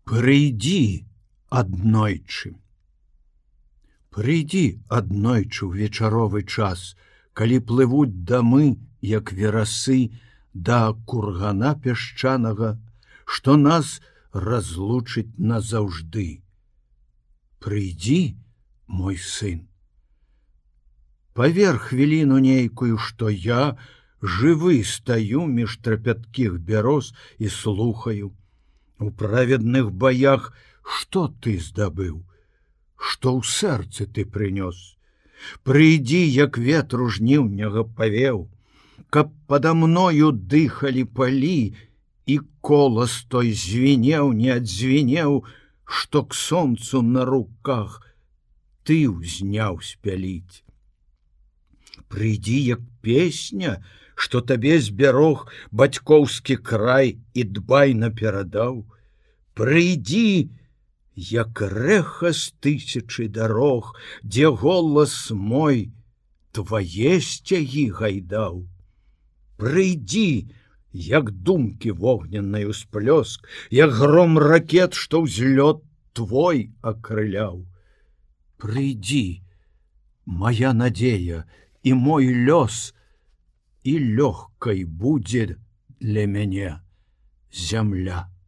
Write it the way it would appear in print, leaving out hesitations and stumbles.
Прыйдзі аднойчы. Прыйдзі аднойчы ў вечаровы час, калі плывуць дамы, як верасы, да кургана пясчанага, што нас разлучыць назаўжды. Прыйдзі, мой сын. Павер хвіліну нейкую, што я жывы стаю між трапяткіх бяроз і слухаю. У праведных баях што ты здабыў? Што ў сэрцы ты прынёс? Прыйдзі, як ветру жніўняга павеў, каб пада мною дыхалі палі, і колас той звінеў, не адзвінеў, што к сонцу на руках ты ўзняў спяліць. Прыйдзі, як песня, што табе збярог бацькоўскі край і дбайна перадаў. Прыйдзі, як рэха з тысячы дарог, дзе голас мой твае сцягі гайдаў. Прыйдзі, як думкі вогненнай усплёск, як гром ракет, што ўзлёт твой акрыляў. Прыйдзі, моя надзея і мой лёс, і лёгкай будзе для мяне зямля.